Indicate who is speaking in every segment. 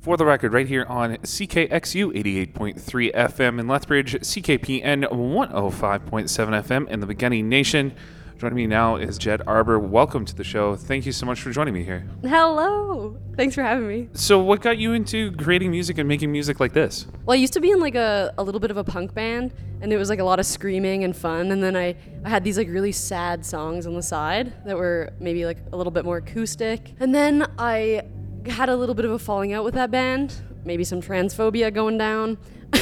Speaker 1: For the record, right here on CKXU 88.3 FM in Lethbridge, CKPN 105.7 FM in the Beginning Nation. Joining me now is Jed Arbor. Welcome to the show. Thank you so much for joining me here.
Speaker 2: Hello. Thanks for having me.
Speaker 1: So what got you into creating music and making music like this?
Speaker 2: Well, I used to be in like a little bit of a punk band, and it was like a lot of screaming and fun, and then I had these like really sad songs on the side that were maybe like a little bit more acoustic. And then I had a little bit of a falling out with that band, maybe some transphobia going down.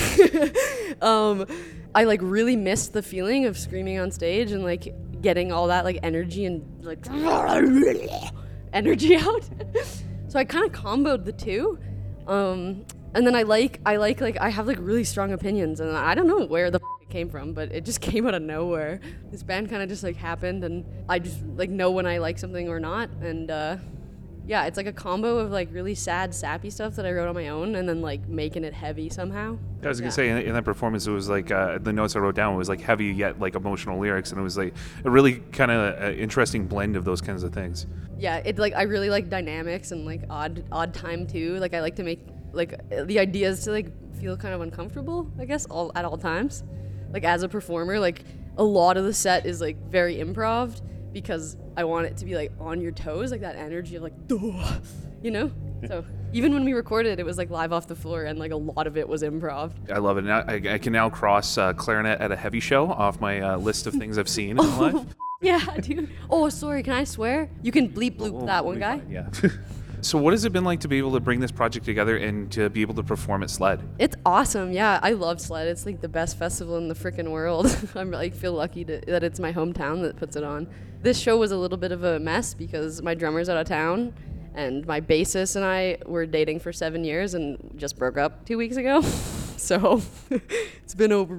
Speaker 2: I like really missed the feeling of screaming on stage and like getting all that like energy and like energy out. So I kind of comboed the two. And then I have like really strong opinions, and I don't know where the it came from, but it just came out of nowhere. This band kind of just like happened, and I just like know when I like something or not. And yeah, it's like a combo of like really sad, sappy stuff that I wrote on my own, and then like making it heavy somehow.
Speaker 1: I was gonna say in that performance, it was like the notes I wrote down was like heavy yet like emotional lyrics, and it was like a really kind of interesting blend of those kinds of things.
Speaker 2: Yeah, it like I really like dynamics and like odd time too. Like I like to make like the idea is to like feel kind of uncomfortable, I guess, at all times. Like as a performer, like a lot of the set is like very improv because I want it to be like on your toes, like that energy of like, duh, you know? So even when we recorded, it was like live off the floor, and like a lot of it was improv.
Speaker 1: I love it. Now I can now cross clarinet at a heavy show off my list of things I've seen in my life.
Speaker 2: Yeah, dude. Oh, sorry, can I swear? You can bleep bloop that one guy.
Speaker 1: Fine, yeah. So what has it been like to be able to bring this project together and to be able to perform at SLED?
Speaker 2: It's awesome. Yeah, I love SLED. It's like the best festival in the freaking world. I'm like feel lucky that it's my hometown that puts it on. This show was a little bit of a mess because my drummer's out of town, and my bassist and I were dating for 7 years and just broke up 2 weeks ago. So it's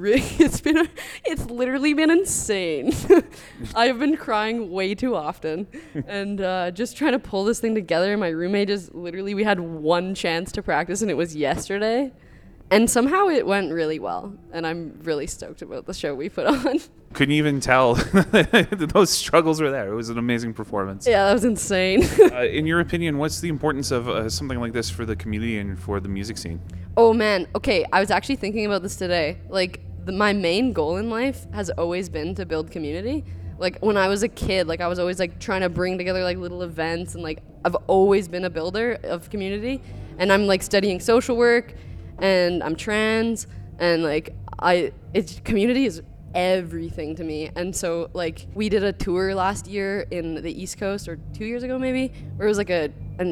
Speaker 2: literally been insane. I've been crying way too often, and just trying to pull this thing together. My roommate we had one chance to practice, and it was yesterday. And somehow it went really well, and I'm really stoked about the show we put on.
Speaker 1: Couldn't even tell those struggles were there. It was an amazing performance.
Speaker 2: Yeah, that was insane.
Speaker 1: In your opinion, what's the importance of something like this for the community and for the music scene?
Speaker 2: Oh man, okay, I was actually thinking about this today. Like, my main goal in life has always been to build community. Like, when I was a kid, like, I was always, like, trying to bring together, like, little events, and, like, I've always been a builder of community. And I'm, like, studying social work, and I'm trans, and, like, community is everything to me. And so like we did a tour last year in the East Coast, or 2 years ago maybe, where it was like a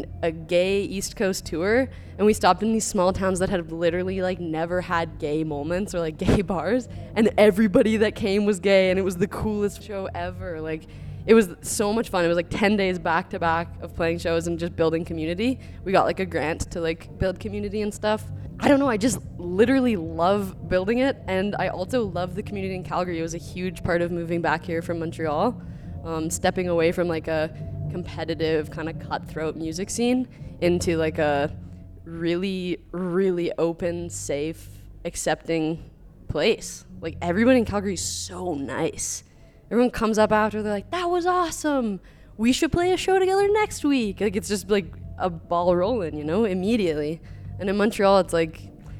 Speaker 2: gay East Coast tour, and we stopped in these small towns that had literally like never had gay moments or like gay bars, and everybody that came was gay, and it was the coolest show ever. Like it was so much fun. It was like 10 days back to back of playing shows and just building community. We got like a grant to like build community and stuff. I don't know, I just literally love building it, and I also love the community in Calgary. It was a huge part of moving back here from Montreal, stepping away from like a competitive kind of cutthroat music scene into like a really, really open, safe, accepting place. Like everyone in Calgary is so nice. Everyone comes up after, they're like, that was awesome. We should play a show together next week. Like it's just like a ball rolling, you know, immediately. And in Montreal, it's like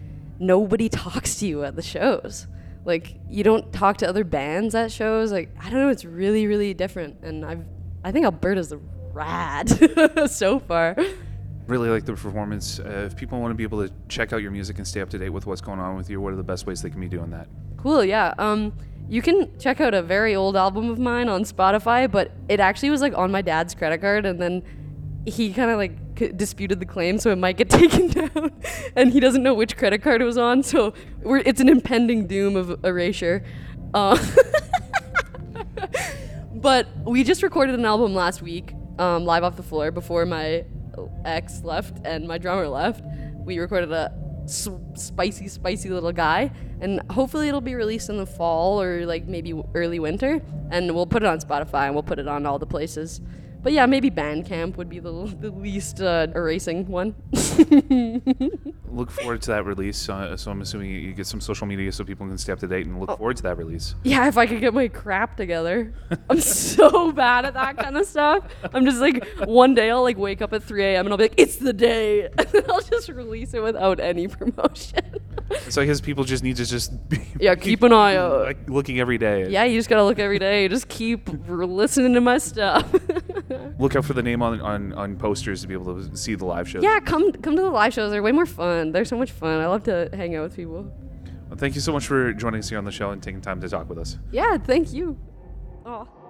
Speaker 2: nobody talks to you at the shows. Like you don't talk to other bands at shows. Like I don't know, it's really, really different. And I think Alberta's rad so far.
Speaker 1: Really like the performance. If people want to be able to check out your music and stay up to date with what's going on with you, what are the best ways they can be doing that?
Speaker 2: Cool, yeah. You can check out a very old album of mine on Spotify, but it actually was like on my dad's credit card, and then he kind of like disputed the claim, so it might get taken down, and he doesn't know which credit card it was on, so it's an impending doom of erasure. But we just recorded an album last week, live off the floor, before my ex left and my drummer left. We recorded a spicy little guy, and hopefully it'll be released in the fall or like maybe early winter, and we'll put it on Spotify and we'll put it on all the places. But yeah, maybe Bandcamp would be the least erasing one.
Speaker 1: look forward to that release. So I'm assuming you get some social media so people can stay up to date and look forward to that release.
Speaker 2: Yeah, if I could get my crap together. I'm so bad at that kind of stuff. I'm just like, one day I'll like wake up at 3 a.m. and I'll be like, it's the day. And then I'll just release it without any promotion.
Speaker 1: So I guess people just need to just be
Speaker 2: Yeah, keep an eye out.
Speaker 1: like looking every day.
Speaker 2: Yeah, you just gotta look every day. Just keep listening to my stuff.
Speaker 1: Look out for the name on posters to be able to see the live shows.
Speaker 2: Yeah, come to the live shows. They're way more fun. They're so much fun. I love to hang out with people.
Speaker 1: Well, thank you so much for joining us here on the show and taking time to talk with us.
Speaker 2: Yeah, thank you. Oh.